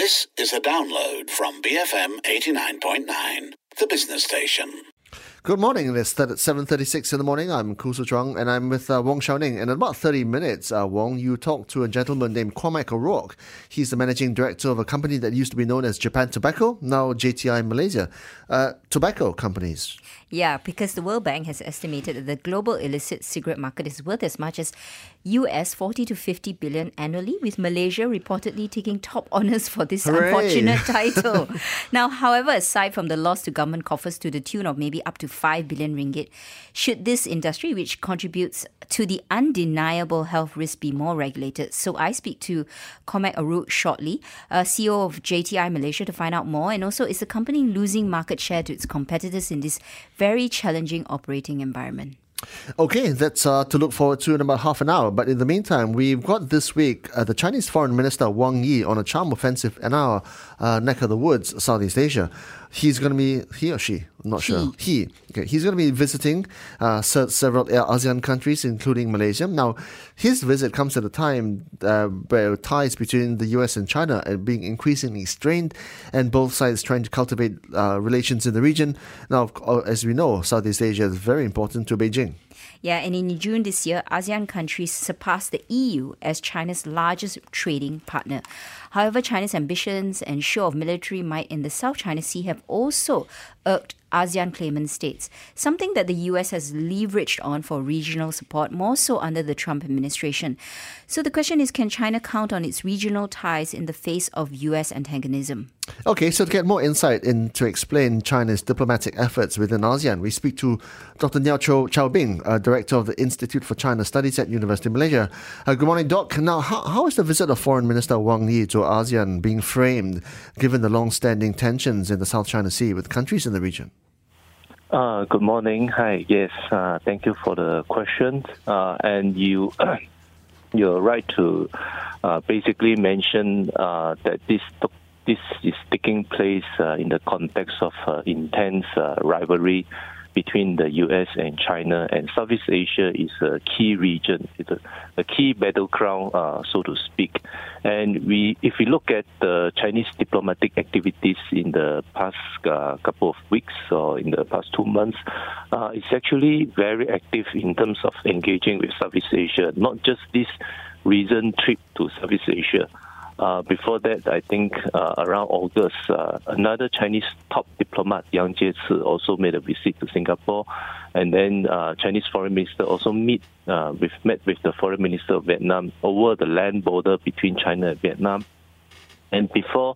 This is a download from BFM 89.9, the business station. Good morning. It's at 7:36 in the morning. I'm Khoo Su Chong, and I'm with Wong Xiao Ning. In about 30 minutes, Wong, you talk to a gentleman named Cormac O'Rourke. He's the managing director of a company that used to be known as Japan Tobacco, now JTI Malaysia. Tobacco companies. Yeah, because the World Bank has estimated that the global illicit cigarette market is worth as much as US 40 to 50 billion annually, with Malaysia reportedly taking top honours for this unfortunate title. Now, however, aside from the loss to government coffers to the tune of maybe up to 5 billion ringgit, should this industry, which contributes to the undeniable health risk, be more regulated? So I speak to Cormac O'Rourke shortly, CEO of JTI Malaysia, to find out more. And also, is the company losing market share to its competitors in this very challenging operating environment? Okay, that's to look forward to in about half an hour. But in the meantime, we've got this week the Chinese Foreign Minister Wang Yi on a charm offensive in our neck of the woods, Southeast Asia. He's going to be, he or she? I'm not sure. He's going to be visiting several ASEAN countries, including Malaysia. Now, his visit comes at a time where ties between the US and China are being increasingly strained, and both sides trying to cultivate relations in the region. Now, as we know, Southeast Asia is very important to Beijing. Yeah, and in June this year, ASEAN countries surpassed the EU as China's largest trading partner. However, China's ambitions and show of military might in the South China Sea have also irked ASEAN claimant states, something that the US has leveraged on for regional support, more so under the Trump administration. So the question is, can China count on its regional ties in the face of US antagonism? Okay, so to get more insight to explain China's diplomatic efforts within ASEAN, we speak to Dr. Niao Chaobing, Director of the Institute for China Studies at University of Malaysia. Good morning, Doc. Now, how is the visit of Foreign Minister Wang Yi to ASEAN being framed, given the long-standing tensions in the South China Sea with countries in the region? Good morning. Hi. Yes. Thank you for the question. And you're right to basically mention that this is taking place in the context of intense rivalry between the US and China, and Southeast Asia is a key region. It's a key battleground, so to speak. And if we look at the Chinese diplomatic activities in the past couple of weeks or in the past 2 months, it's actually very active in terms of engaging with Southeast Asia, not just this recent trip to Southeast Asia. Before that, I think around August, another Chinese top diplomat, Yang Jiechi, also made a visit to Singapore. And then Chinese Foreign Minister also met with the Foreign Minister of Vietnam over the land border between China and Vietnam. And before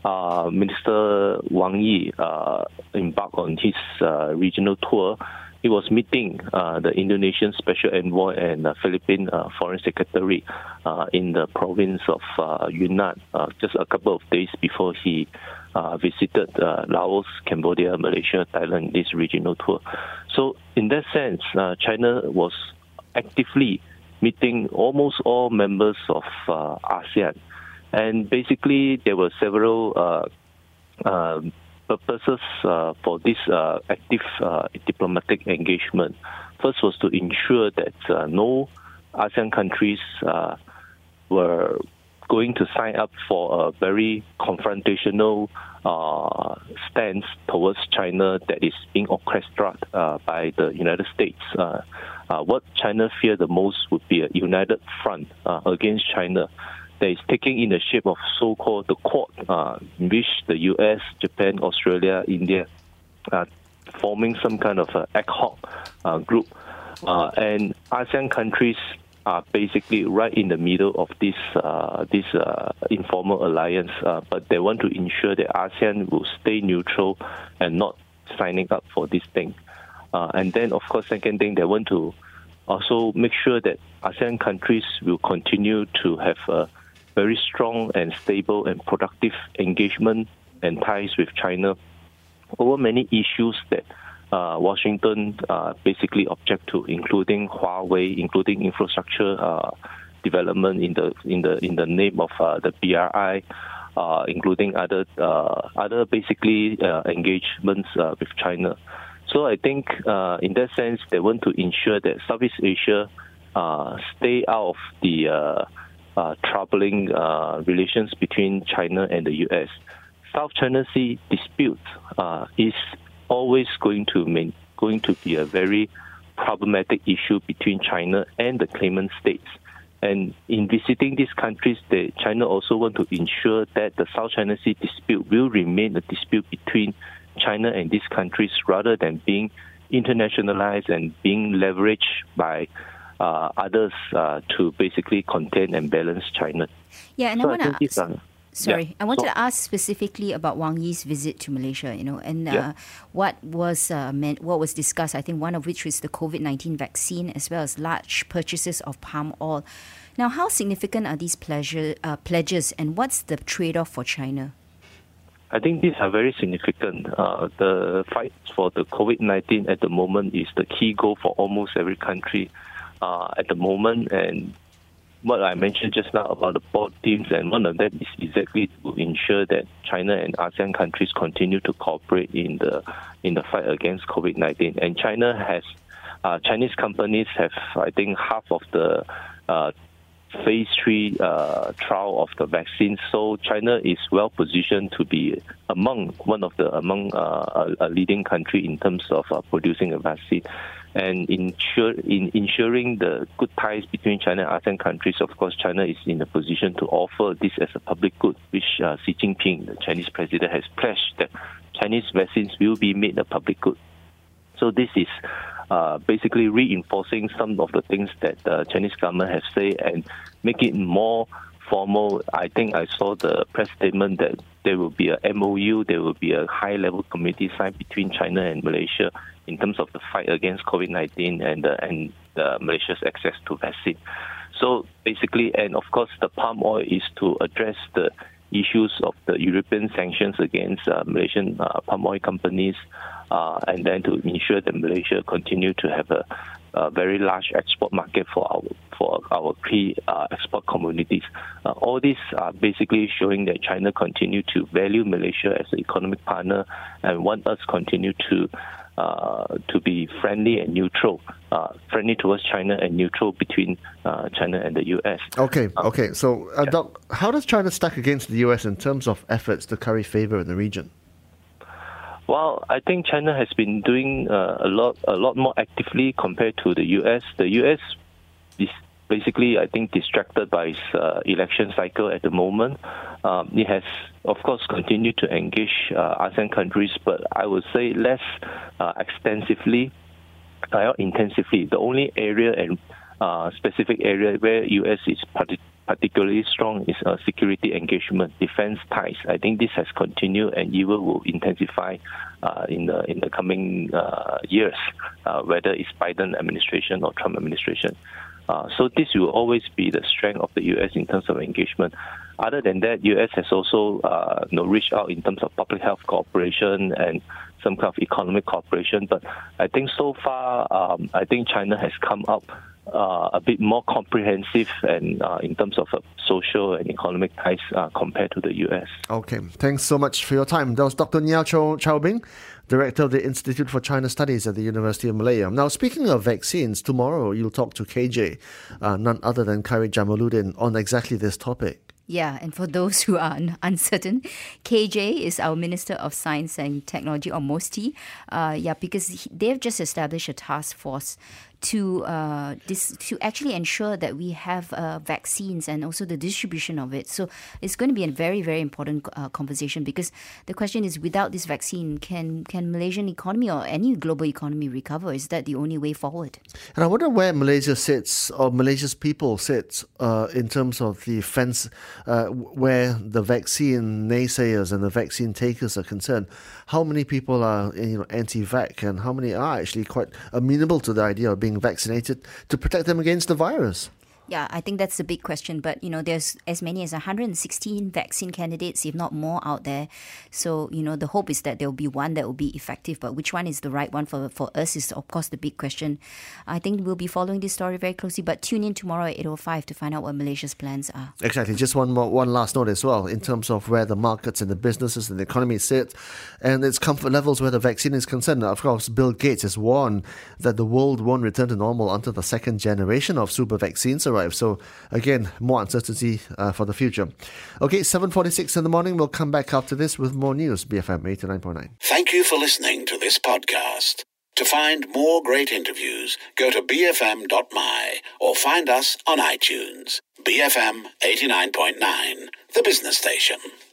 Minister Wang Yi embarked on his regional tour, he was meeting the Indonesian Special Envoy and Philippine Foreign Secretary in the province of Yunnan just a couple of days before he visited Laos, Cambodia, Malaysia, Thailand, this regional tour. So in that sense, China was actively meeting almost all members of ASEAN. And basically, there were several purposes for this active diplomatic engagement. First was to ensure that no ASEAN countries were going to sign up for a very confrontational stance towards China that is being orchestrated by the United States. What China feared the most would be a united front against China that is taking in the shape of so-called the Quad, in which the US, Japan, Australia, India are forming some kind of ad hoc group. And ASEAN countries are basically right in the middle of this informal alliance, but they want to ensure that ASEAN will stay neutral and not signing up for this thing. And then, of course, second thing, they want to also make sure that ASEAN countries will continue to have a very strong and stable and productive engagement and ties with China over many issues that Washington basically object to, including Huawei, including infrastructure development in the name of the BRI, including other basically engagements with China. So I think in that sense, they want to ensure that Southeast Asia stay out of the troubling relations between China and the U.S. South China Sea dispute is always going to be a very problematic issue between China and the claimant states. And in visiting these countries, China also want to ensure that the South China Sea dispute will remain a dispute between China and these countries rather than being internationalized and being leveraged by others to basically contain and balance China. Yeah, and so I want to ask... Sorry, I wanted to ask specifically about Wang Yi's visit to Malaysia, and what was discussed, I think one of which was the COVID-19 vaccine as well as large purchases of palm oil. Now, how significant are these pledges and what's the trade-off for China? I think these are very significant. The fight for the COVID-19 at the moment is the key goal for almost every country at the moment, and what I mentioned just now about the board teams, and one of them is exactly to ensure that China and ASEAN countries continue to cooperate in the fight against COVID-19. And Chinese companies have, I think, half of the phase 3 trial of the vaccine. So China is well positioned to be among a leading country in terms of producing a vaccine. And in ensuring the good ties between China and ASEAN countries, of course, China is in a position to offer this as a public good, which Xi Jinping, the Chinese president, has pledged that Chinese vaccines will be made a public good. So this is basically reinforcing some of the things that the Chinese government has said and make it more formal. I think I saw the press statement that there will be a MOU, there will be a high-level committee signed between China and Malaysia in terms of the fight against COVID-19 and Malaysia's access to vaccine. So basically, and of course, the palm oil is to address the issues of the European sanctions against Malaysian palm oil companies, and then to ensure that Malaysia continue to have a very large export market for our key export communities. All these are basically showing that China continue to value Malaysia as an economic partner and want us continue to be friendly and neutral, friendly towards China and neutral between China and the U.S. Okay. So, Doc, how does China stack against the U.S. in terms of efforts to curry favor in the region? Well, I think China has been doing a lot more actively compared to the U.S. The U.S. is basically, I think, distracted by its election cycle at the moment. It has, of course, continued to engage ASEAN countries, but I would say less extensively, intensively. The only area and specific area where U.S. is particularly strong is security engagement, defense ties. I think this has continued and even will intensify in the coming years, whether it's Biden administration or Trump administration. So this will always be the strength of the U.S. in terms of engagement. Other than that, U.S. has also reached out in terms of public health cooperation and some kind of economic cooperation. But I think so far, I think China has come up a bit more comprehensive and in terms of social and economic ties compared to the U.S. Okay, thanks so much for your time. That was Dr. Niao Chao Bing, Director of the Institute for China Studies at the University of Malaya. Now, speaking of vaccines, tomorrow you'll talk to KJ, none other than Khairy Jamaluddin, on exactly this topic. Yeah, and for those who are uncertain, KJ is our Minister of Science and Technology, or MOSTI, because they've just established a task force to actually ensure that we have vaccines and also the distribution of it. So it's going to be a very, very important conversation, because the question is, without this vaccine, can Malaysian economy or any global economy recover? Is that the only way forward? And I wonder where Malaysia sits, or Malaysia's people sit, in terms of the fence, where the vaccine naysayers and the vaccine takers are concerned. How many people are anti-vac, and how many are actually quite amenable to the idea of being vaccinated to protect them against the virus? Yeah, I think that's the big question. But, there's as many as 116 vaccine candidates, if not more, out there. So, the hope is that there will be one that will be effective. But which one is the right one for us is, of course, the big question. I think we'll be following this story very closely. But tune in tomorrow at 8:05 to find out what Malaysia's plans are. Exactly. Just one last note as well, in terms of where the markets and the businesses and the economy sit and its comfort levels where the vaccine is concerned. Now, of course, Bill Gates has warned that the world won't return to normal until the second generation of super vaccines arrives. arrive. So again, more uncertainty for the future. Okay, 7:46 in the morning. We'll come back after this with more news. BFM 89.9. Thank you for listening to this podcast. To find more great interviews, go to bfm.my or find us on iTunes. BFM 89.9, the business station.